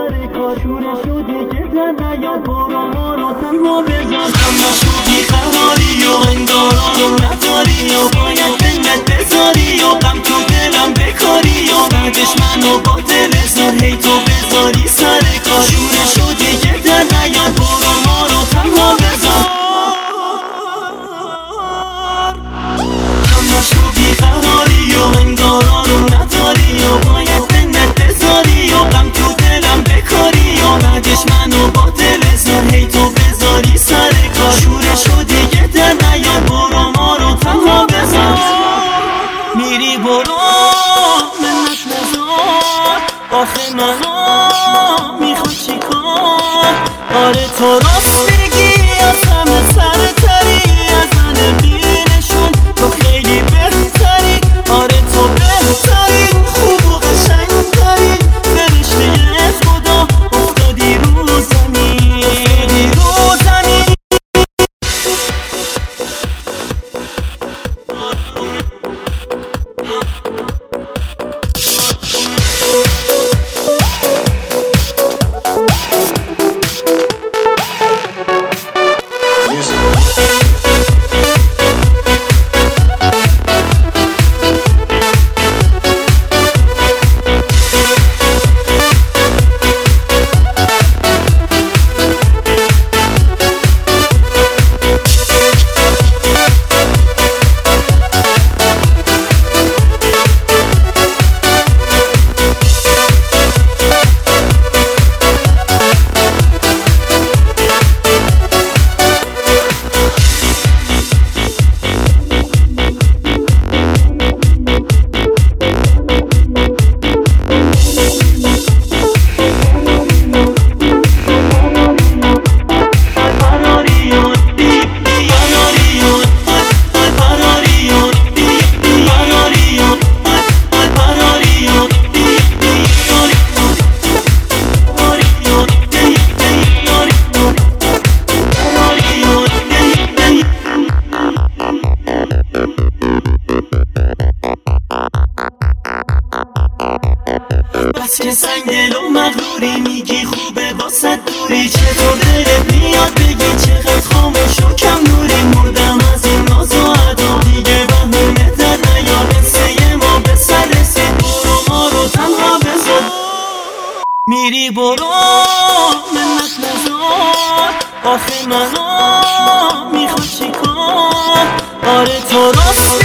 سر کار شوره شدی که در نیاد برو ما رو تنها بذار. اما شو بیقراری و انگارا رو نداری و باید بنت بذاری و غم تو دلم بکاری و بعدش منو با دل زار هی تو بذاری سر کار شوره شدی که در نیاد برو ما رو تنها بذار. اما شو بیقراری و انگارا رو نداری و باید بنت بذاری و غم تو دلم بکاری و بعدش منو با دل زار هی تو بذاری سر کار شوره شدی که در نیاد برو ما رو تنها بذار. میری برو منت نذار آخه منو میخواد چی کار. آره تو راست میگی از همه سرتری از من بینشون تو خیلی بهتری. آره تو بهتری خوب و قشنگتری فرشته خدا افتادی رو زمین رو زمین. بس که سنگدل و مغروری میگی خوبه واسه دوری چطور دلت میاد بگی چقدر خاموش و کم نوری. مردم از این ناز و ادا دیگه بهونه در نیاد قصه ما به سر رسید برو ما رو تنها بذار. میری برو منت نذار آخه منو میخواد چی کار. آره تو راست